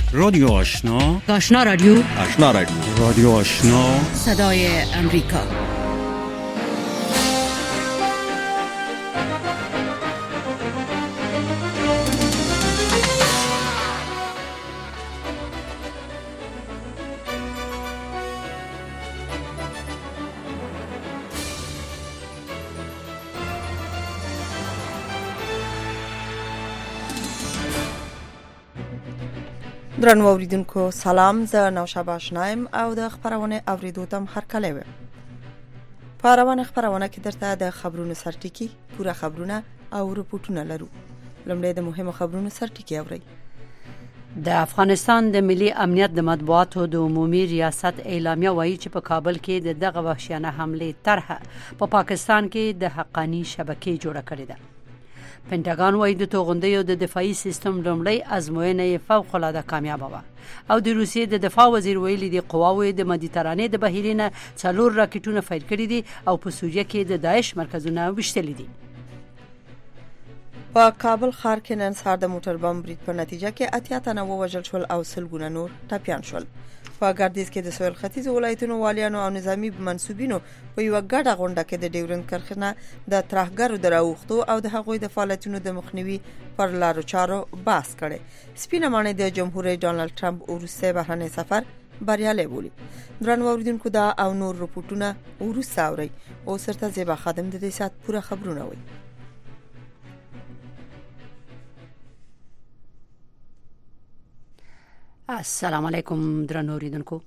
رادیو آشنا، آشنا رادیو، آشنا رادیو، رادیو آشنا، صدای امریکا. درنو اوریدونکو سلام، زه نوشابه آشنایم او د خبرونه اوریدو تم هرکلی وم. په خبرونه کې درته د خبرونو سرټکی، پوره خبرونه او رپورټونه لرو. لومړی د مهمو خبرونو سرټکی اورئ. د افغانستان د ملي امنیت د مطبوعاتو د عمومي ریاست اعلامیه وایي چې په کابل کې د دغه وحشیانه حمله طرحه په پاکستان کې د حقانی شبکې جوړه کړې ده. پنټاګان وایي د توغندیو د دفاعي سیستم لومړی ازموینه فوق العاده کامیابه وه او د روسیې د دفاع وزیر ویلي دی قواوې د مدیترانې د بهیرینه 4 راکټونه فایل کړي دي او په سوریه کې د داعش مرکزونه وشتلي دي. په کابل ښار کې نن سهار د موټر بم برید په نتیجه کې 80 تنه ووژل شول او سلګونه نور ټپیان شول. په ګردیز کې د سویل ختیځ ولایتونو والیانو او نظامی منسوبینو په یو غټه غونډه کې د ډیورند کرښه د ترهګرو دراوختو او د هغوی د فعالیتونو د مخنیوي پر لارو چارو بحث کړي. سپینه معنی د جمهور رئیس ډونالد ټرمپ وروسته بهرنی سفر بریالي بولی. درنو اوریدونکو دا او نور رپورټونه وروسته اوري او سرته زیبا خادم د دې سات پوره خبرونه وي. السلام علیکم درنو اوریدونکو.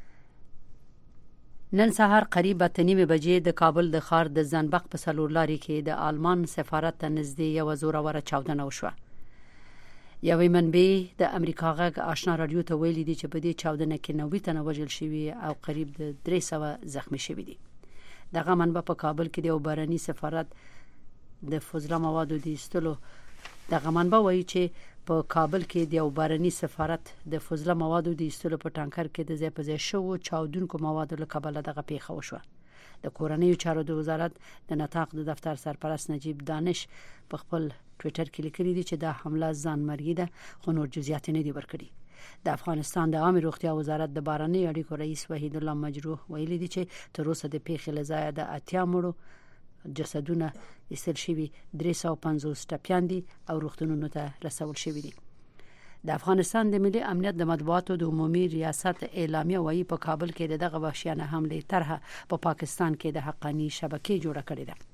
نن سهار قریب 8:30 بجې د کابل د ښار د زنبق په سلور لاري کې د آلمان سفارت ته نږدې یو زوروره چاودنه وشوه. یوې منبع د امریکا غږ آشنا رادیو ته ویلي دي چې په دې چاودنه کې 90 تنه وژل شوي او قریب د 300 زخمی شوي دي. دغه منبع په کابل کې د یو بهرني سفارت د فضله موادو د ایستلو دغه منبع وایي چې په کابل کې د یو بهرني سفارت د فضله موادو د ایستلو په ټانکر کې د ځای په ځای شوو چاودونکو موادو له کبله دغه پیښه وشوه. د کورنیو چارو د وزارت د نطاق د دفتر سرپرست نجیب دانش په خپل ټوئیټر کې لیکلي دي چې دا حمله ځانمرګي ده، خو نور جزئیات نه دي ورکړي. د افغانستان د عامه روغتیا وزارت د بهرنیو اړیکو رئیس وحید الله مجروح ویلي دي چې تر اوسه د پیښې له ځایه د 80 مړو جسدونه ایستل شوي، 350 ټپیان دي او روغتونونو ته رسول شوي دي. د افغانستان د ملي امنیت د مطبوعاتو د عمومي ریاست اعلامیه وایي په کابل کې دغه وحشیانه حمله طرحه په پاکستان کې د حقانی شبکې جوړه کړې ده.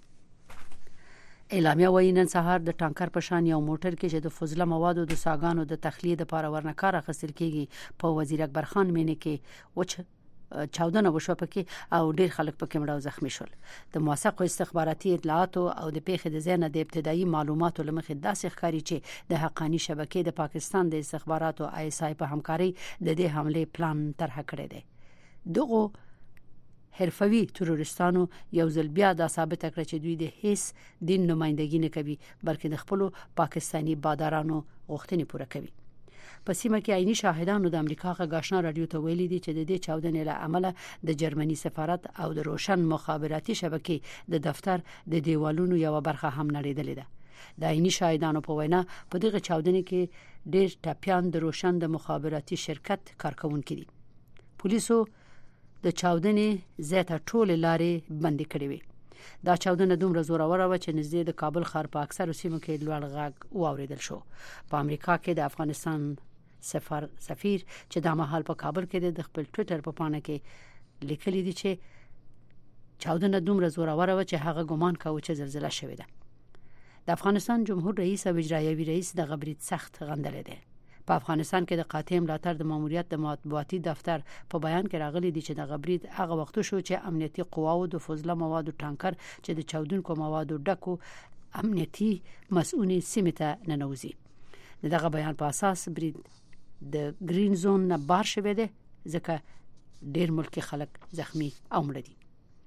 اعلامیه وایي نن سهار د ټانکر په شان یو موټر کې چې د فضله موادو د ساګانو د تخلیه لپاره ورنکار اخیستل کیږي په وزیر اکبر خان مینه کې وچ چاودنه وشوه پکې او ډیر خلک پکې مړه او زخمی شول. د موثقو استخباراتي اطلاعاتو او د پیښې د ځای نه د ابتدایي معلوماتو لمخې داسې ښکاري چې د حقانی شبکې د پاکستان د استخباراتو ISI په همکاري د دې حمله پلان طرح کړی دی. دغه حرفوي تروریستانو یو ځل بیا دا ثابت کړ چې دوی د هیڅ دین نمائندګي نه کوي بلکې د خپل پاکستانی بادارانو غوښتنې پوره کوي. په سیمه کې عیني شاهدانو د امریکا غږ آشنا رادیو ته ویلي دي چې د دې چاودنې له امله د جرمني سفارت او د روشن مخابراتي شبکې د دفتر د دیوالونو یو برخه هم نړیدلې ده. د عیني شاهدانو په وینا په دغه چاودنې کې ډېر ټپیان د روشن د مخابراتي شرکت کارکونکي دي. پولیسو د چاودنې زیاته ټول لارې بندي کړې وي. دا چاودنه دومره زوروره و چې نږدې د کابل ښار په اکثر سیمو کې لوړ غږ واوریدل شو. په امریکا کې د افغانستان سفیر چې د مهال په کابل کې د خپل ټوئیټر په پاڼه کې لیکلي دي چې چاودنه دومره زوروره و چې هغه ګمان کاوه چې زلزلہ شوې ده. د افغانستان جمهور رئیس او اجرایوي رئیس د غبرید سخت غندلې ده. په افغانستان کې د قاطع ملاتړ د ماموریت د مطبوعاتي دفتر په بیان کې راغلي دي چې د غبرید هغه وخت شو چې امنیتي قواو د فضله موادو ټانکر چې د چاودونکو موادو ډکو امنیتي مسؤونی سیمه ته ننوزي. دغه بیان په اساس برید د گرین زون نه بار شوه ده ځکه ډیر ملکی خلک زخمی او مړه دي.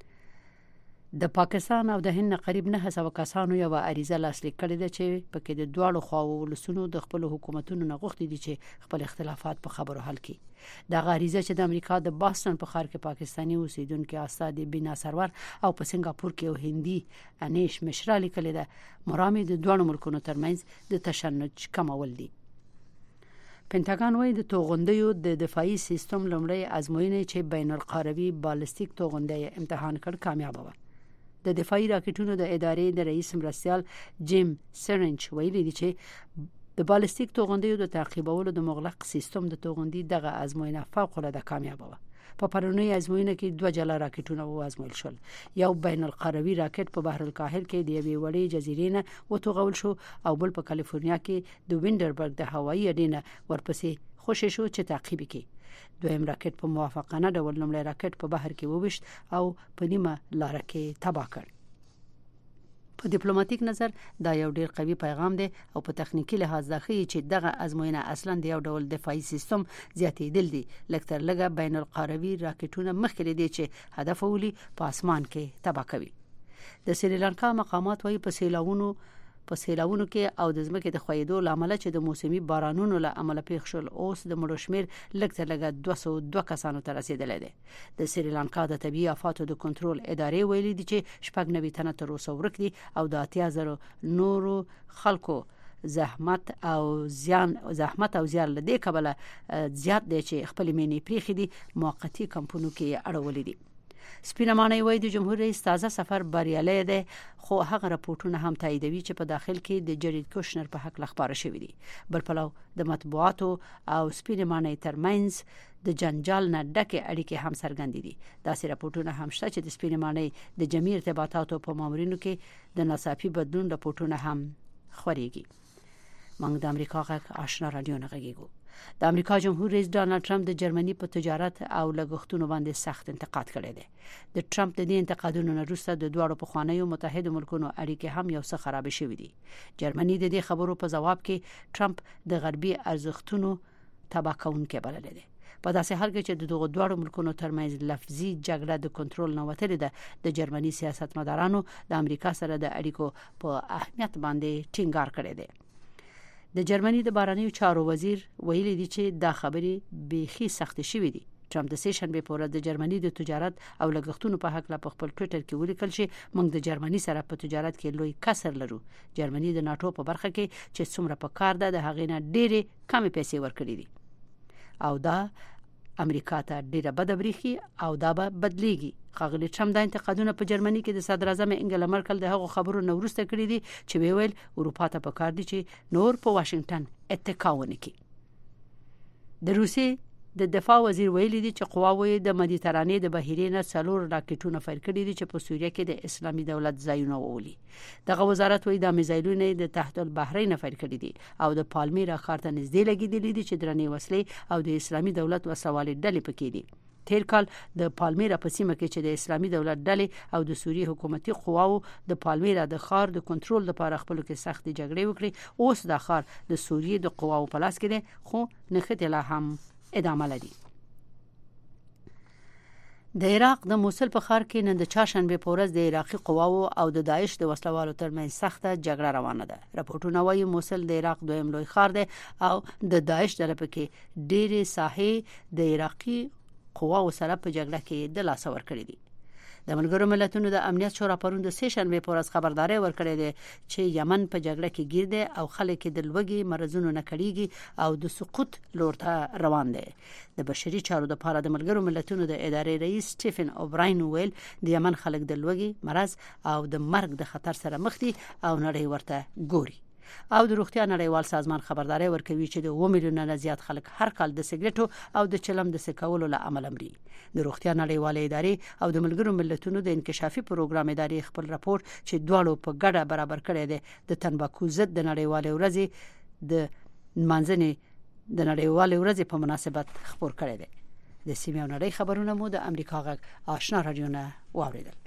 د پاکستان او د هند قریب 900 کسانو یو عریضه لاسلیک کړې ده چې پکې د دواړو خواو ولسونو د خپل حکومتونو نه غوښتي دي چې خپل اختلافات په خبرو حل کړي. د غریزه چې د امریکا د باستون په ښار کې پاکستانی اوسیدونکو استاد بینا سرور او په سنگاپور کې یو هندي انیش مشرا لیکل ده مرامي د دوه ملکونو ترمنځ د تشنج کمول دي. پنټاګان وايي د توغندیو د دفاعي سیستم لومړی ازموینه چې بین القاروي بالستیک توغندی امتحان کړ کامیاب و. د دفاعي راکټونو د ادارې د رئیس مرستیال جیم سرنچ ویلي دی چې د بالستیک توغندیو د تعقیبولو د مغلق سیستم د توغندي دغه ازموینه فوق العاده کامیاب و. په پرونی ازموینه کې 2 جلا راکټونه وازمویل شول. یو بین القاروي راکټ په بحر الکاهل کې د یوې وړې جزیرې نه وتوغول شو او بل په کالیفورنیا کې د وینډربرګ د هوایي اډې نه ورپسې خوشی شو چې تعقیب کړي. دویم راکټ په موافقانه ډول لومړی راکټ په بحر کې وویشت او په نیمه لار کې تباه کړ. په ډیپلوماټیک نظر دا یو ډیر قوي پیغام دی او په تخنیکی لحاظ دا ښیي چې دغه ازموینه اصلا د یو ډول دفاعي سیستم زیاتېدل دي لکه لږه بین القاروي راکټونه مخکې دي چې هدف ولي په اسمان کې تباه کوي. د سریلانکا مقامات وايي په سیلاوونو کې او د ځمکې د ښویېدو لامل چې د موسمي بارانونو له امله پیښ شول اوس د مړو شمیر لږ 202 کسانو ته رسیدلی دی. د سریلانکا د طبيعي آفاتو د کنټرول ادارې ویلي دي چې 90 تنه تر اوسه ورک دي او د 80,000 نورو خلکو زحمت او زیان لدې کبله زیات دي چې خپل مینې پریخي دي موقتی کمپونو کې اړولې دي. سپینمانه وای د جمهور رئیس تازه سفر بریالي دی خو هغه راپورټونه هم تاییدوي چې په داخل کې د جریډ کوشنر په حق لخباره شوې دي. بل پلو د مطبوعاتو او سپینمانه ترمنځ د جنجال نه ډکه اړیکې هم څرګندې دي. داسې راپورټونه هم شته چې د سپینمانه د جمعي ارتباطاتو په مامورینو کې د ناڅاپي بدلون راپورټونه هم خوريږي. موږ د امریکا غږ آشنا رادیو نه غږیږو. د امریکا جمهور رئیس ډانلډ ټرمپ د جرمني په تجارت او لګښتونو باندې سخت انتقاد کړی دی. د ټرمپ د دې انتقادونو نه وروسته د دوه پخوانیو متحده ملکونو اړیکې هم یو څه خراب شوې دي. جرمني د دې خبرو په جواب کې ټرمپ د غربي ارزښتونو تباه کوونکی بللی دی. په داسې حال کې چې د دغه دوه ملکونو ترمنځ لفظي جګړه د کنټرول نه وتلې ده د جرمني سیاستمدارانو د امریکا سره د اړیکو په اهمیت باندې ټینګار کړی دی. د جرمني د بهرنیو چارو وزیر ویلي دی چې دا خبرې بیخي سخت شوې دي. ټرمپ د سیشنبه په ورځ د جرمني د تجارت او لګښتونو په حق په خپل ټوئیټر کې ولیکل چې موږ د جرمني سره په تجارت کې لوی کسر لرو. جرمني د ناتو په برخه کې چې څومره په کار ده د هغې نه ډېرې کمې پیسې ورکړي دي او دا امریکا ته ډیره بده بریخي او دا به بدلیږي. ښاغلي ټرمپ د انتقادونو په جرمني کې د صدر اعظم انګلا مرکل د هغو خبرو نو ورسته کړی دي چې ویل اروپا ته پکار دي چې نور په واشنگټن اتکا ونه کړي. د روسي د دفاع وزیر ویلي دي چې قواوې د مدیترانې د بحیرې نه 4 راکټونه فایر کړي دي چې په سوریه کې د اسلامي دولت ځایونه وولي. دغه وزارت وایي د میزایلونه د تحت البحرین فایر کړي دي او د پالمیرا ښار ته نږدې لګیدلي دي چې درنې وسلې او د اسلامي دولت وسوالې ډلې پکې دي. تیر کال د پالمیرا په سیمه کې چې د اسلامي دولت ډلې او د سوریه حکومتي قواو د پالمیرا د ښار د کنټرول لپاره خپل کې سخت جګړې وکړي اوس د ښار د سوریه د قواو په لاس کې دي خو نخښت لا هم ادامه لري. د عراق د موصل په ښار کې نن د چهارشنبه په ورځ د عراقي قواو او د داعش د وسلوالو ترمنځ سخته جګړه روانه ده. راپورټونه وايي موصل د عراق دویم لوی ښار دی او د داعش ډله پکې ډېرې ساحې د عراقي قواو سره په جګړه کې د لاس ور کړې دي. د ملګرو ملتونو د امنیت شورا پرون د سیشنبه په ورځ خبرداري ورکړې ده چې یمن په جګړه کې گیر دی او خلک د لوګي مرزونو نه کړيږي او د سقوط لور ته روان دي. د بشري چارو لپاره د ملګرو ملتونو د ادارې رئیس سټیفن اوبراین ویل د یمن خلک د لوګي مرز او د مرګ د خطر سره مخ دي او نړۍ ورته ګوري. او د روغتیا نړیوال سازمان خبرداري ورکوي چې د 1 میلیون نه زیات خلک هر کال د سګریټو او د چلم د سکولو له امله مري. د روغتیا نړیوال ادارې او د ملګرو ملتونو د انکشافي پروګرام ادارې خپل راپور چې دواړو په ګډه برابر کړی دی د تنباکو ضد د نړیوال ورځې د منځنۍ د نړیوال ورځې په مناسبت خبر کړی دی. د سیمه نړۍ خبرونه مو د امریکا غږ آشنا رادیو نه واوریدل.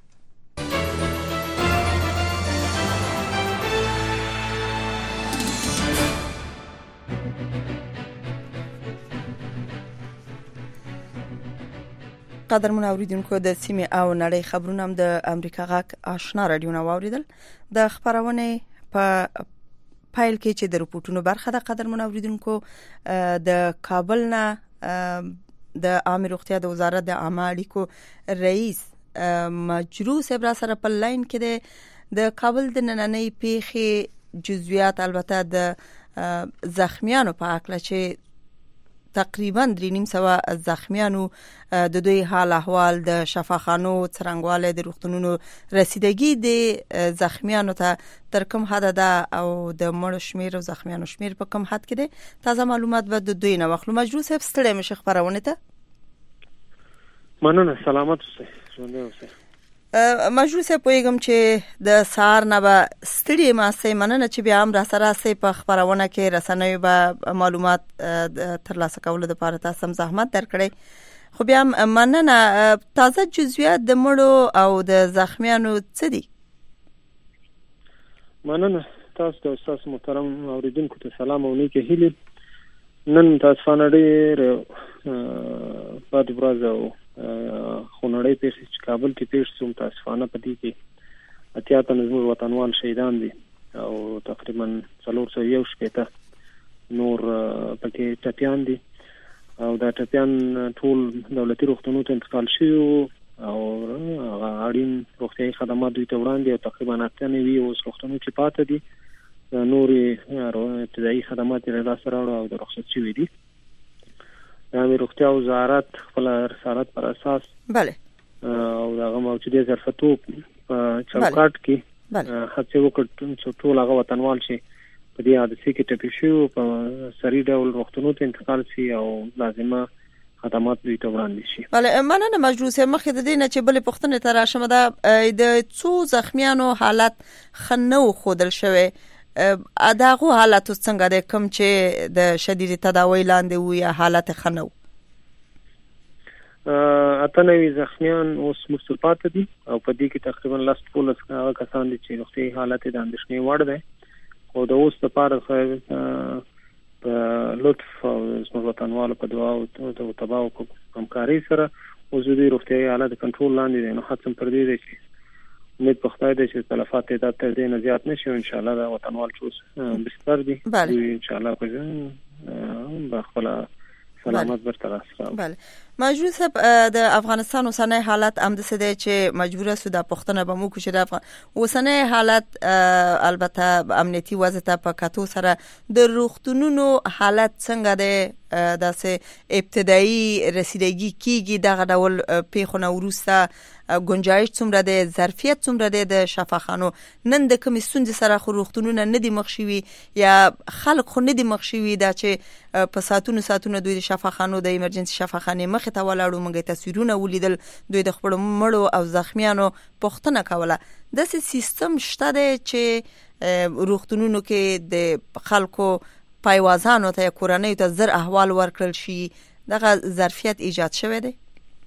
قدرمن اوریدونکو د سیمه او نړۍ خبرونه هم د امریکا غږ آشنا رادیو نه واوریدل. د خبرونه په پایل کې چې د رپورټونو برخه د قدرمن اوریدونکو د کابل نه د عامه روغتیا د وزارت د عامه اړیکو رئیس مجروح صبر سره په لاین کې د کابل د نننۍ پیښې جزئیات البته د زخمیانو په اړه چې تقریبا 300 زخمیانو د دوی حال احوال د شفاخانو څرنګواله د روغتونونو رسیدګي د زخمیانو ته تر کوم حد ده او د مړو شمیر او زخمیانو شمیر په کوم حد کې ده تازه معلومات به د دوی نه واخلو. مجروح صاحب ستړي مشه خبرونه ته مننه. سلامت اوسئ. ژوندي اوسئ. مجروح صاحب پوهیږم چې د سار نه به ستړي ماسه مننه چې بیا هم را سره سي په خبرونه کې رسنیو به معلومات ترلاسه کول د لپاره تاسو هم زحمت درکړئ. خو بیا مننه. تازه جزئیات د مړو او د زخمیانو څه دي؟ مننه. تاسو ته استاد محترم اوریدونکو ته سلام او نیکه هیله. نن تاسو فانډي بعد ورځ او خونړی پیښې چې کابل کې پیښ شوم تاسفانه پدې کې اتیا تن زموږ وطنوال شهیدان دي او تقریبا 411 نور پکې ټپيان دي او دا ټپيان ټول دولتي روغتونونو ته انتقال شوي او اړین روغتيایي خدمات دوی ته وړاندې او تقریبا 98 اوس روغتونونو کې پاتې دي. نورې ابتدایي خدمات یې له سره او د رخصت شوي دي. د روغتیا وزارت خپل رسالت پر اساس بله او دغه موجوده ظرفتوب په چوکاټ کې هڅه وکړه چې ټول هغه وطنوال شي په دې حادثه کې ټپي شو په سری ډول روغتونونو ته انتقال شي او لازمه خدمات دوی ته وړاندې شي. بله مننه مجروح صاحب. مخکې د دې نه چې بلې پوښتنې ته راشم د څو زخمیانو حالت خنو خودل شوی اداغو حالت څنګه ده کوم چې د شدید تداوی لاندې وي یا حالت خنو؟ اتنوي زخمیان اوس مصطلحات دي او په دې کې تقریبا لاس پولس کسان دي چې روغتي حالت د اندېښنې وړ ده او د اوس لپاره په لطف او وطنوالو په دعا او تباو همکاري سره وزودي روغتي حالت کنټرول لاندې دي. نو هڅه پر دې دي چې امید په خدای دې چې تلفات تعداد تر دې نه زیات نشي ان شاء الله دا وطنوال چوس بستر دي ان شاء الله په خپل سلامت برتر اسره. بله مجروح صاحب د افغانستان اوسنۍ حالت هم د څه دی چې مجبوره سو د پښتنه به مو کوشي د اوسنۍ حالت البته امنیتي وضع ته په کتو سره د روغتونونو حالت څنګه دی؟ داسې ابتدایي رسیدګي کیږي دغه ډول پیښونه وروسته گنجایش څومره دی؟ ظرفیت څومره دی د شفاخانو؟ نن د کوم ستونزې سره خو روغتونونه نه دي مخ شوي یا خلک خو نه دي مخ شوي دا چې په ساتونو دوی د شفاخانو د ایمرجنسي شفاخانې مخ ته ولاړو موږ تصویرونه ولیدل دوی د خپل مړو او زخمیانو پوښتنه کوله. داسې سیستم شته دی چې روغتونونو کې د خلکو پایوازانو ته کورنۍ ته زر احوال ورکړل شي دغه ظرفیت ایجاد شوی دی؟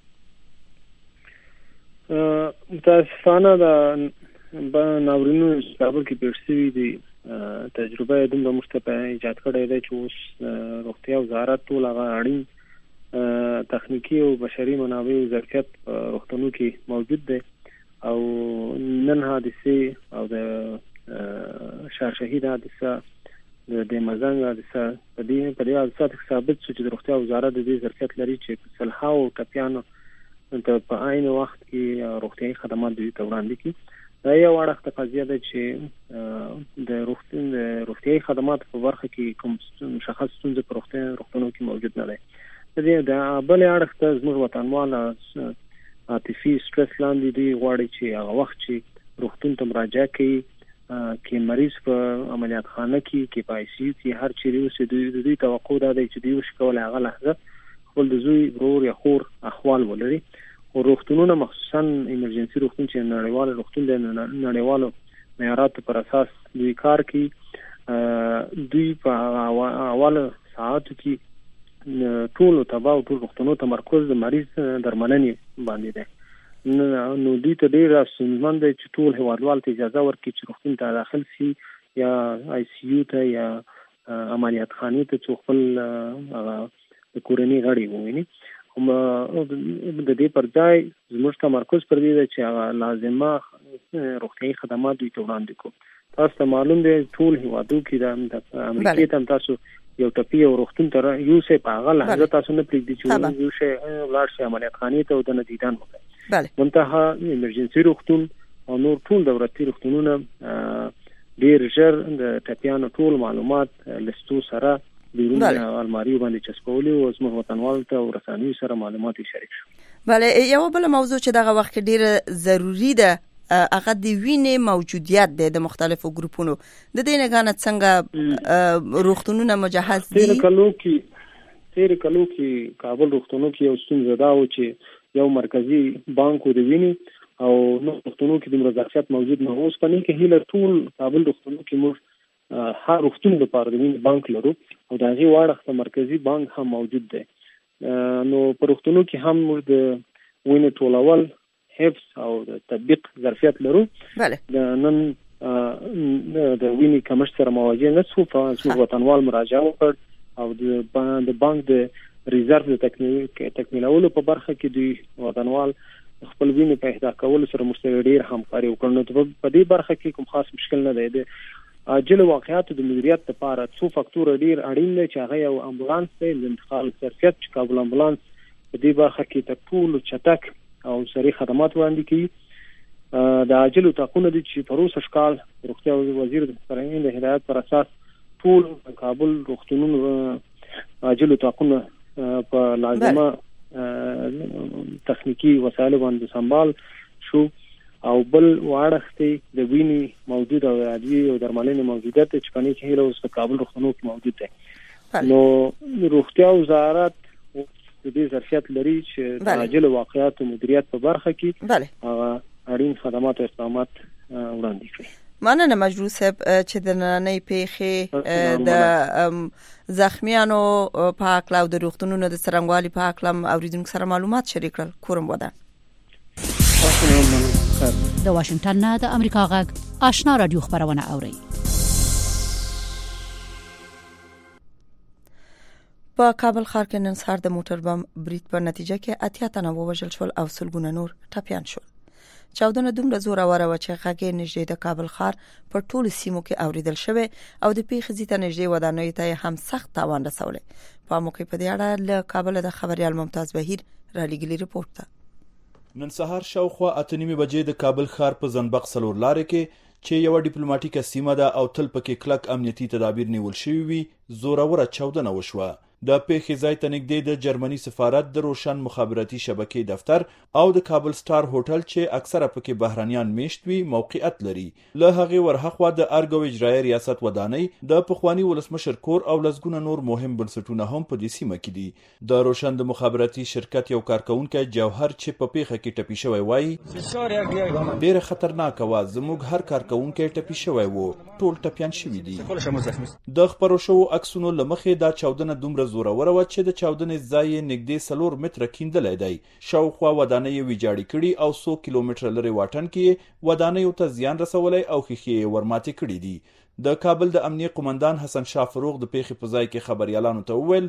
متاسفانه د ناورینو کابل کې پیښ شوي دي تجربه یې دومره مشتبه ایجاد کړی دی چې اوس روغتیا وزارت ټول هغه اړین تخنیکی او بشري منابع او ظرفیت روغتونو کې موجود دی او نن حادثه او د شهر شهید حادثه د مزنګ حادثه په دې حادثه کې ثابت شو چې د روغتیا وزارت د دې ظرفیت لري چې صلحاو ټپيانو ته په عین وخت کې روغتيایي خدمات دوی ته وړاندې کړي. دا یو اړخ قضیه ده چې د روغتيایي خدمات په برخه کې کوم مشخص ستونزې په روغتونو کې موجود نه ده. د بل اړخ ته زموږ وطنوال عاطفي سټرس لاندې دي غواړي چې هغه وخت چې روغتون ته مراجعه کوي کې مریض په عملیات خانه کې په آی سی یو کې هر چیرې اوسې دوی توقع ده چې دوی وشي کولای هغه لحظه خپل د زوی ورور یا خور احوال ولري او روغتونونه مخصوصا ایمرجنسي روغتون چې نړیوال روغتون د نړیوالو معیاراتو پر اساس دوی کار کوي. دوی په اول ساعتو کې ټول تباو ټول روغتونونو تمرکز د مریض درملنې باندې ده. نو دوی ته ډیر ستونزمن دی چې ټول هیوادوال ته اجازه ورکړي چې روغتون ته داخل شي یا آی سی یو ته یا عملیات خانه ته چې خپل د کورنۍ غړي وویني. د دې پر ځای زموږ تمرکز پر دې دی چې لازمه روغتیایي خدمات دوی ته وړاندې کړو. تاسو ته معلوم دی ټول هیوادو کې د امریکا ته تاسو یو ټپي او روغتون ته یو څه په هغه لحظه تاسو نه پریږدي چې یو شی لاړ شي عملیات خانه ته او د دیدن وکړي. منتها ایمرجنسي روغتون او نور ټول دولتي روغتونونه ډیر ژر د ټپيانو ټول معلومات لستو سره بیرون الماری باندې چسپولې او زموږ وطنوال ته ورساني سره معلومات شریک شو. بله یو بل موضوع چې دغه وخت کې ډیره ضروری ده هغه د وینې موجودیت د مختلفو ګروپونو د دې نه غانت څنګه روغتونونه مجهز دي. تیر کلو کې کابل روغتونو کې یو ستونزه دا و چې یو مرکزی بانک د وینې او نو روغتونو کې د مرکزیت موجود نه اوس پنه کې هله ټول کابل روغتونو کې موږ هر روغتون لپاره د وینې بانک لرو او دا غي واړه مرکزی بانک هم موجود دی. نو پر روغتونو کې هم موږ د وینې ټولول حفظ او د تطبیق ظرفیت لرو. بله نن د وینې کمښت سره مواجه نه شو په څو وطنوال مراجعه وکړ او د بانک د ریزرو د تکمیلولو په برخه کې د وطنوال خپل وینې په اهدا کولو سره مستقل ډیر همکاري وکړ. نو په دې برخه کې کوم خاص مشکل نه دی. عاجل واقعاتو د مدیریت لپاره څو فاکتور ډیر اړین دي چې هغه یو امبولانس دی د انتقال ظرفیت چې کابل امبولانس په دې برخه کې تر ټولو چټک او سریع خدمات وړاندې کوي. د عاجل تاقونه دي چې پروسه شکال روغتیا وزیر د فرهنګ د هدایت پر اساس ټول کابل روغتونونو عاجل تاقونه په لازمه تخنیکی وسایل باندې سنبال شو او بل واړختې د وینې موجود او عادي او درملنې موجودیت چې پنه کې له اوس په کابل روغتونو کې موجود دی. نو روغتیا وزارت د دې ظرفیت لري چې د عاجل واقعاتو مدیریت په برخه کې هغه اړین خدمات او اقدامات وړاندې کړي. مننه مجروح صاحب چې د نننۍ پیښې د زخمیانو په اړه او د روغتونونو د څرنګوالي په اړه اوریدونکو سره معلومات شریک کړل. کورم ودا د واشنگټن نه د امریکا غږ آشنا رادیو خبرونه اوري. په کابل ښار کې نن سهار د موټر بم برید په نتیجه کې 80 تنه ووژل شول او سلګونه نور ټپيان شول. چاودنه دومره زوره وره چې هغه نږدې د کابل ښار په ټولو سیمو کې اوریدل شوه او د پیښې ځیته نږدې ودانیو ته هم سخت تاوان رسولې. په موقع په دې اړه له کابل د خبريال ممتاز بهیر را لګیلی رپورت ده. نن سهار شاوخوا 8:30 بجې د کابل ښار په زنبق سلور لارې کې چې یو ډیپلوماټیکه سیمه ده او تل پکې کلک امنیتي تدابیر نیول شوی وي زوره چاودنه وشوه. د پیښې ځای ته نږدې د جرمني سفارت د روشن مخابراتي شبکې دفتر او د کابل سٹار هوټل چې اکثره پکې بهرانيان میشت وي موقعیت لري. له هغه ورهخوا د ارګو اجرایي ریاست ودانۍ د پخوانی ولسمشر کور او لسګونه نور مهم بنسټونه هم په دې سیمه کې دي. د روشن د مخابراتي شرکت یو کارکونکو جوهر چې په پیښه کې ټپي شوی وای ډېر خطرناک و. زموږ هر کارکونکو ټپي شوی وو ټول ټپيان شوي دي. د خبرو شو عکسونو لمخې دا چاودنه دومره زوره وره چې د چاودنې ځای نږدې 4 متره کیندلې دی. شاوخوا ودانۍ ویجاړې کړي او 100 کیلومتره لري واټن کې ودانۍ ته زیان رسولای او خېخې ورماتې کړي دي. د کابل د امنیه قومندان حسن شاه فروغ د پیښې په ځای کې خبريالانو ته وویل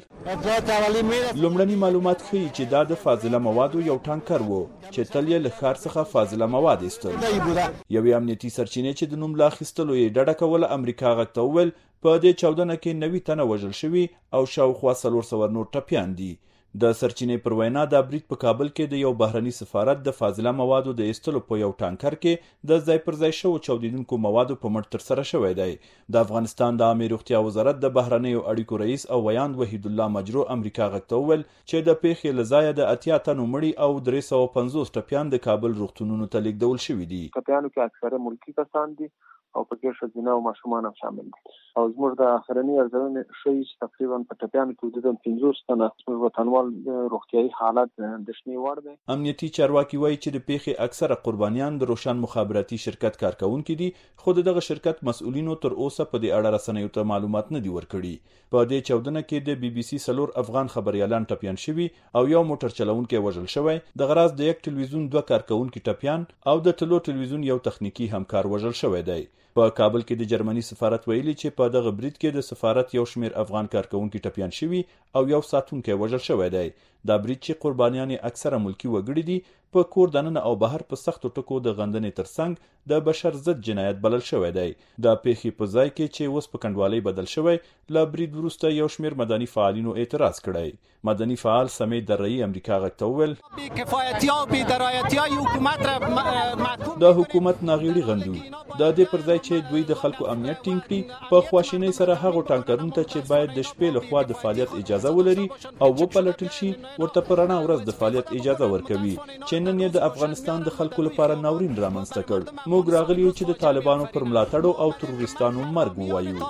لومړني معلومات ښیي چې دا د فاضله موادو یو ټانکر وو چې تل یې له ښار څخه فاضله مواد ایستل. یوې امنیتي سرچینې چې د نوم لا اخیستلو یې ډډه کوله امریکا غږ ته وویل په دې چاودنه کې 90 تنه وژل شوي او شاوخوا 400 نور ټپيان دي. د سرچینې پر وینا د برید په کابل کې د یو بهرني سفارت د فاضله موادو د ایستلو په یو ټانکر کې د ځای پر ځای شو چاودیدونکو موادو په مټ تر سره شوی دی. د افغانستان د عامه روغتیا وزارت د بهرنیو اړیکو رئیس او ویاند وحید الله مجروح امریکا غږ ته وویل چې د پیښې له ځایه د 80 تنو مړي او 350 ټپيان د کابل روغتونونو ته لیږدول شوي دي. ټپيانو کې اکثره ملکی کسان دي او پکې ښځینه او ماشومان هم شامل دي. او زموږ د اخرنی ارزونه شوی چې تقریبا په ټپيانو کې حدود 50 تنه زموږ وطنوال روغتيایي حالت د شنی وړ دي. امنیتي چارواکي وایي چې د پیښې اکثره قربانیان د روشن مخابراتي شرکت کارکونکو دي خو دغه شرکت مسؤلینو تر اوسه په دې اړه رسنیو ته معلومات نه دي ورکړي. په دې چاودنه کې د BBC سلور افغان خبريالان ټپيان شوي او یو موټر چلونکي وژل شوی. د غراز د یک ټلویزیون 2 کارکونکو ټپيان او د ټلو ټلویزیون یو تخنیکی همکار وژل شوی دی. په کابل کې د جرمني سفارت ویلي چې په دغه برید کې د سفارت یو شمیر افغان کارکونکو ټپيان شوي او یو ساتونکی وژل شوی دی. دا برید چې قربانیان اکثره ملکی وګړي دي په کور دننه او بهر په سختو ټکو د غندنې ترڅنګ د بشر ضد جنایت بلل شوی دی. د پیښې په ځای کې چې اوس په کنډوالۍ بدل شوی له برید وروسته یو شمېر مدني فعالینو اعتراض کړی. مدني فعال سمیت درعي امریکا غږ ته وویل د حکومت ناغېړي غندو، د دې پر ځای چې دوی د خلکو امنیت ټینګ کړي په خواشینۍ سره هغو ټانکرونو ته چې باید د شپې لخوا د فعالیت اجازه ولري او وپلټل شي ورته په رڼا ورځ د فعالیت اجازه ورکوي چې نن یې د افغانستان د خلکو لپاره ناورین رامنځته کړ. موږ راغلي یو چې د طالبانو پر ملاتړو او تروریستانو مرګ ووایو.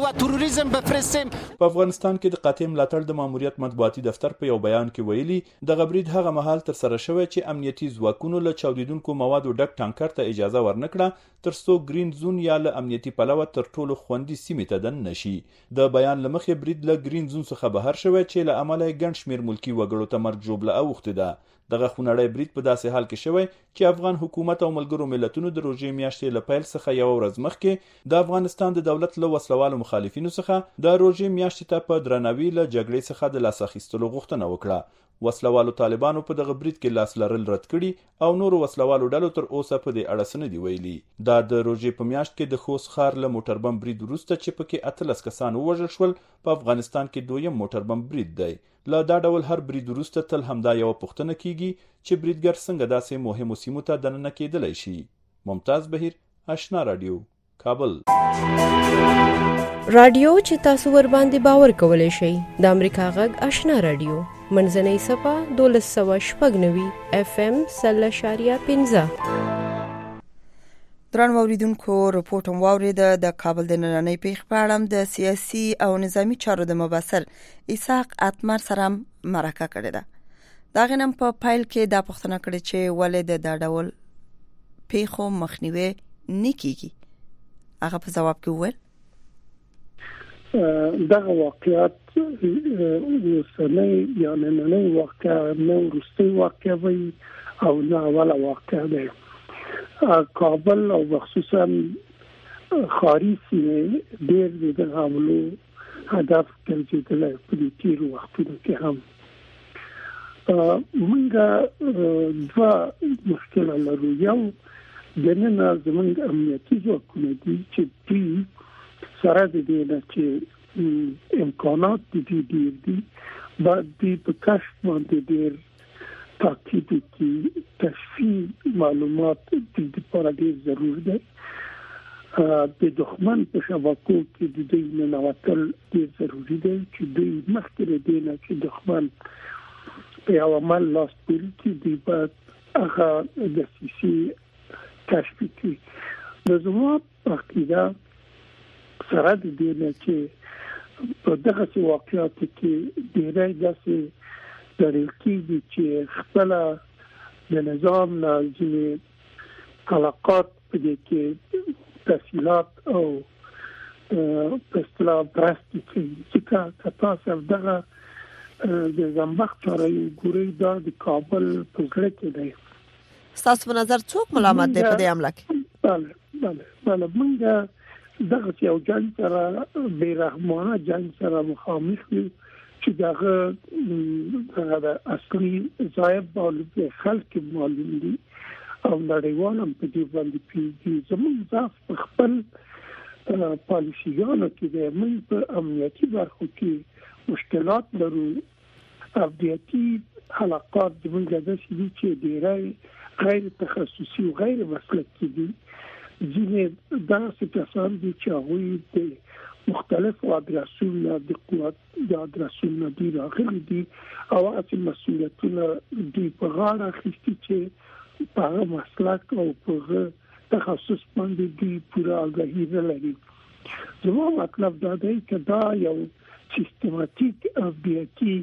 په افغانستان کې د قاطع ملاتړ د ماموریت مطبوعاتي دفتر په یو بیان کې ویلي د برید هغه مهال تر سره شوی چې امنیتي ځواکونو له چاودیدونکو موادو ډک ټانکر ته اجازه ورنکړه ترڅو گرین زون یا له امنیتي پلوه تر ټولو خوندي سیمې ته دن نشي. د بیان لمخې برید له گرین زون څخه بهر شوی چې له امله ګڼ شمېر ملکی وګړو ته مرګ ژوبله اوښتې ده. دغه خونړی برید په داسې حال کې شوی چې افغان حکومت او ملګرو ملتونو د روژې میاشتې له پیل څخه یو ورځ مخکې د افغانستان د دولت له وسلوالو مخالفینو څخه د روژې میاشتې ته په درناوي له جګړې څخه د لاس اخیستلو غوښتنه وکړه. وسلوالو طالبانو په دغه برید کې لاس لرل رد کړي او نورو وسلوالو ډلو تر اوسه په دې اړه څه نه دي ویلي. دا د روژې په میاشت کې د خوست ښار له موټر بم برید وروسته چې پکې 18 کسان ووژل شول په افغانستان کې دویم موټر بم برید دی. له دا ډول هر برید وروسته تل همدا یو پوښتنه کیږي چې بریدګر څنګه داسې مهمو سیمو ته دننه کېدلی شي. ممتاز بهیر، آشنا رادیو، کابل. رادیو چې تاسو ور باندې باور کولای شئ د امریکا غږ آشنا رادیو منځنۍ صفه 1296 FM 0.15. درن موریدونکو رپورټ هم واورید د کابل د نننۍ پیښې په اړه د سیاسي او نظامی چارو د مبصر اسحاق اتمر سره مرکه کړې ده. دا غنم په پایل کې دا پوښتنه کړې چې ولې د ډول پیښو مخنیوي نه کیږي. هغه په جواب کې وویل دغه واقعیت وسنۍ یا نننۍ واقع نه وروستۍ واقع وي او نه اوله واقع ده. کابل او خصوصا خاري سیمې ډېر د حملو هدف ګرځېدلي په دې تیرو وختونو کې هم. موږ دوه مشکلات لرو. یو د نن زموږ امنیتي ځواکونه دي چې دوی سره د دې نه چې امکانات دي ډېر دي باید دوی په کشف باندې ډېر تاکید وکړي. کشفي معلومات د لپاره ډېر ضروري دي. د دښمن په شبکو کې د دوی ننوتل ډېر ضروري دي چې دوی مخکې له دې نه چې دښمن په یو عمل لاس پورې کړي دوی باید هغه دسیسې کشف کړي. نو زما په عقیده سره د دې نه چې په دغه واقعاتو کې ډېری داسې لرل کېږي چې خپل د نظام نه ځینې علاقات په دې کې تفصیلات او په اصطلاح برستی کوي چې تاسو دغه د زنبخت چاره ګوري دا د کابل په زړه کې دی. ستاسو په نظر څوک ملامت دی په دې حمله کې؟ بله موږ دغه یو جنګ سره بې رحمانه جنګ سره مخامخ یو چې دغه د اصلي ضایب معلوم خلک معلوم دي او نړیوال هم په دې باندې پیږي. زموږ ضعف په خپل پالیسیانو کې دی. موږ په امنیتي برخو کې مشکلات لرو. افدیتي حلقات زموږ داسې دي چې ډېری غیر تخصصي او غیر مسلکي دي. ځینې داسې کسان دي چې هغوی د مختلفو ادرسونو د قوت د ادرسونو دي راغلي دي او هغه مسؤلیتونه دوی په غاړه اخیستي چې په هغه مسلک او په تخصص باندې دوی پوره آګاهي نه لري. زما مطلب دا دی چې دا یو سیستماتیک افدیتي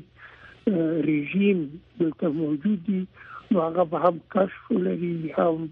رژیم دلته موجود دي نو هغه به هم کشف لري هم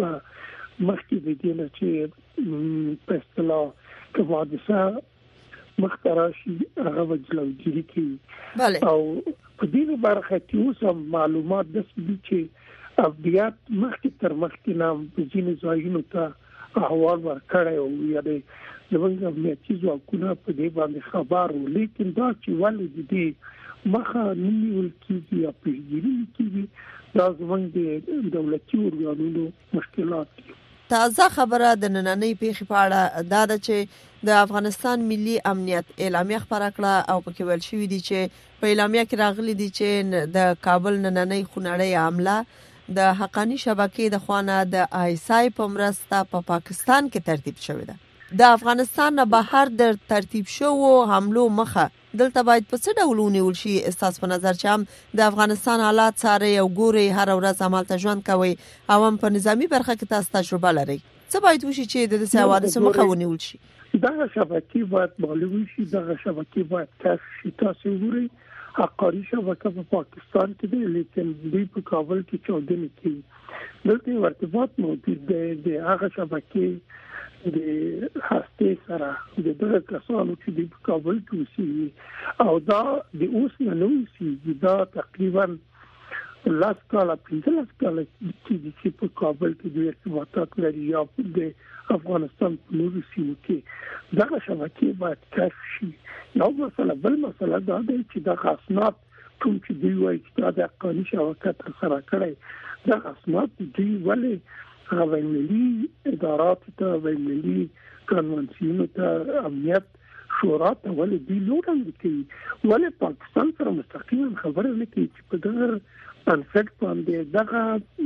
مخکې د دې نه چې په اصطلاح که حادثه مخته راشي هغه به جلوګیري کوي. او په دې برخه کې اوس هم معلومات داسې دي چې افدیت مخکې تر مخکې نه په ځینې ځایونو ته احوال ورکړی او یعنې زموږ امنیتي ځواکونه په دې باندې خبر وو. لیکن دا چې ولې د دې مخه نیول کیږي یا پیګری کیږي دا زموږ د دولتي ورغانونو مشکلات دي. تازه خبره د نننۍ پیښې په اړه دا ده چې د افغانستان ملي امنیت اعلامیه خبره کړه او پکې ویل شوی دی چې په اعلامیه کې راغلي دي چې د کابل نننۍ خونړۍ حمله د حقانی شبکې د خوانه د آیسای په مرسته په پاکستان کې ترتیب شوې ده. د افغانستان نه بهر د ترتیب شوو حملو مخه دلته باید په څه ډول ونیول شي؟ استاسو په نظر چې هم د افغانستان حالات ساره یو ګوري هر ورځ عملته ژوند کوي او هم په نظامی برخه کې تاسو تجربه لرئ، څه باید وشي چې د دې حوادثو مخه ونیول شي؟ دا شبکې باید معلوم شي، دا شبکې باید کشف شي. تاسو ګورئ حقانی شبکه په پاکستان کې دی لیکن دوی په کابل کې چاودنې کوي. دلته ارتباط موجود دی د هغه شبکې د هسته سره د دغه کسانو چې د کابل کې اوسي او دا د اوس نه اوسي دا تقریبا لاس کاله 15 کاله چې په کابل کې د ارتباطات لري یا د افغانستان په نورو سیمو کې دغه شبکې باید کشف شي. یو بل مسله دا ده چې د اسناد کوم چې دوی وایي چې د حقانی شبکه تر سره کړي د اسناد دوی ولې غوړ ملي ادارات ته ملي قانوني ته امنیت شورا ته ولې دی لوړاندې کوي، ولې پاکستان سره مستقیما خبرې نه کوي چې په دغه بنسټ باندې دغه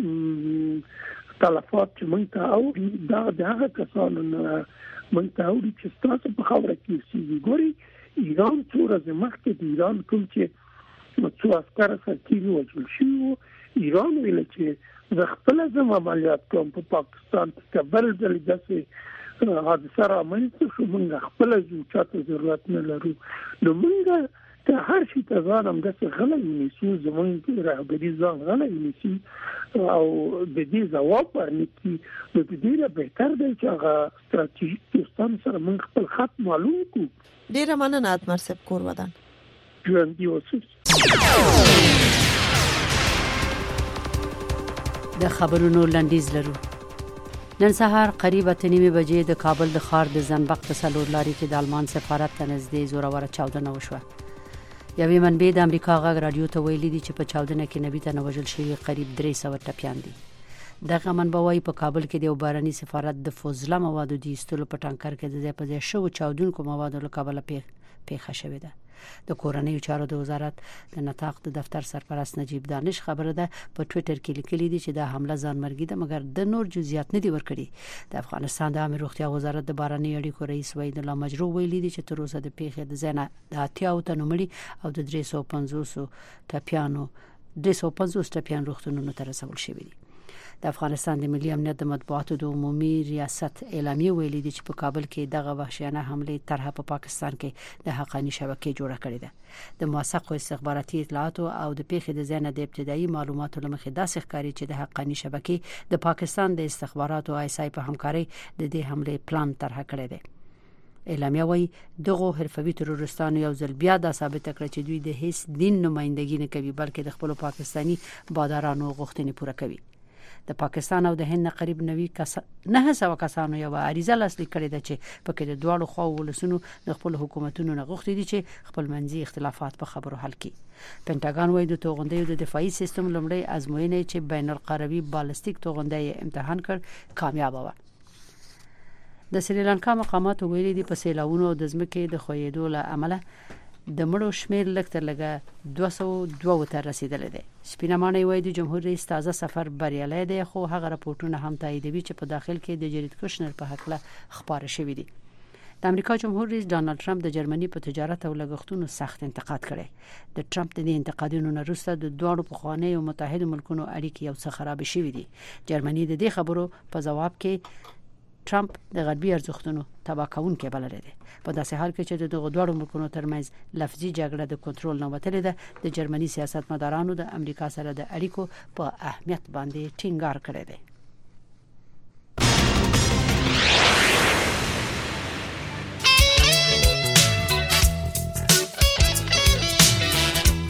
تلفات چې موږ ته او دغه کسانو نه موږ ته اوري چې تاسو په خبره کې اوسېږي. ګوري ایران څو ورځې مخکې د ایران کوم چې څو عسکر سرتیري وژل شوي، ایران ویل چې د خپل ځم عملیات کوم په پاکستان کې کبل ځل داسې حادثه رامنځته شو، موږ خپل ځوچاته ضرورت نه لرو. نو موږ ته هر شي ته ځان هم داسې غلی ونیسو، زموږ رهبري ځان غلی ونیسي او د دې ځواب ورنکړي. نو د دې نه بهتر دی چې هغه ستراتیژیک دوستان سره موږ خپل خط معلوم کړو. ډېره مننه اتمر صاحب کور ودان. ژوندي اوسئ. د خبرونو لنډیز لرو. نن سهار قریب 8:30 بجې د کابل د ښار د زنبق په څلور لارې کې د آلمان سفارت ته نږدې زوروره چاودنه وشوه. یوې منبع د امریکا غږ رادیو ته ویلي دي چې په چاودنه کې 90 تنه وژل شوي، قریب 300 ټپیان دي. دغه منبع وايي په کابل کې د یو باراني سفارت د فضله موادو د ایستلو په ټانکر کې د ځای په ځای شو چاودونکو موادو له کابل پیښه شوې ده. د کورنیو چارو د وزارت د نطاق د دفتر سرپرست نجیب دانش خبره ده په ټوئیټر کې لیکلي دي چې دا حمله ځانمرګي ده، مګر د نور جزئیات نه دي ورکړي. د افغانستان د عامه روغتیا وزارت د باراني اړیکو رئیس وحید الله مجروح ویلي دي چې تر اوسه د پیښې د ځای نه د 80 تنو مړي او د 350 ټپیان روغتونونو ته رسول شوي دي. د افغانستان د ملي امنیت د مطبوعاتو د عمومي ریاست اعلامیه ویلي دي چې په کابل کې دغه وحشیانه حمله طرحه په پاکستان کې د حقانی شبکې جوړه کړې ده. د موثقو استخباراتي اطلاعاتو او د پیښې د ځای نه د ابتدایي معلوماتو لمخې داسې ښکاري چې د حقانی شبکې د پاکستان د استخباراتو آیسای په همکارۍ د دې حمله پلان طرحه کړی دی. اعلامیه وايي دغه حرفوي تروریستانو یو ځل بیا دا ثابت کړ چې دوی د هیڅ دین نمائندګي نه کوي، بلکې د خپل پاکستانی بادارانو غوښتنې پوره کوي. د پاکستان او د هند قریب 900 کسانو یو عریضه لاسلیک کړې ده چې پکې د دواړو خواو ولسونو د خپل حکومتونو نه غوښتي دي چې خپل منځي اختلافات په خبرو حل کړي. پینټاګون وايي د توغندیو د دفاعي سیستم لومړی ازموینه چې بین القومي بالستیک توغندی امتحان کړ کامیاب و. د سریلانکا مقامات ویلي دي په سیلاونو او د ځمکې د خویدو له امله د مړو شمیر لږ تر لږه 202 ته رسیدلی دی. سپینه ماڼۍ وايي د جمهور رئیس تازه سفر بریالی دی، خو هغه راپورټونه هم تاییدوي چې په داخل کې د جرید کوشنر په حقله خبره شوې دي. د امریکا جمهور رئیس ډانلډ ټرمپ د جرمني په تجارت او لګښتونو سخت انتقاد کړي. د ټرمپ د دې انتقادونو نه وروسته د دوه پخوانیو متحده ملکونو اړیکې یو څه خراب شوې دي. جرمني د دې خبرو په جواب کې ټرمپ د غربي ارزښتونو تباه کوونکی بللی دی. په داسې حال کې چې دغه دوه ملکونو ترمنځ لفظي جګړه د کنټرول نه وتلې ده، د جرمني سیاستمدارانو د امریکا سره د اړیکو په اهمیت باندې ټینګار کړی دی.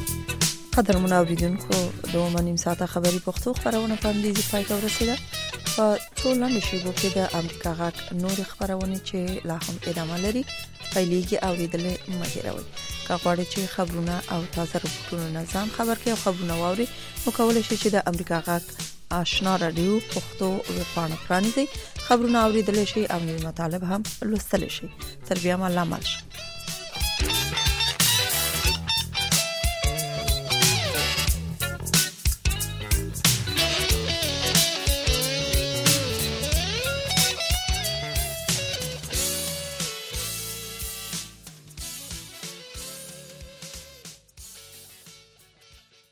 قدر منوریدونکو 2 نیم ساعته خبری پښتو خبرونه په دې ځای ته ورسیده. په ټولنې شیبو کې د امریکا غاک نور خبرونه چې لا هم ادامه لري پیلېږي اوریدل مهیروي که غواړئ چې خبرونه او تازه رپورټونه نظام خبر کې او خبرونه واوري نو کولای شئ چې د امریکا غاک آشنا رادیو پښتو ویبپاڼه پرانیزئ خبرونه اوریدل شي او نوي مطالب هم لوستل شي تر بیا مله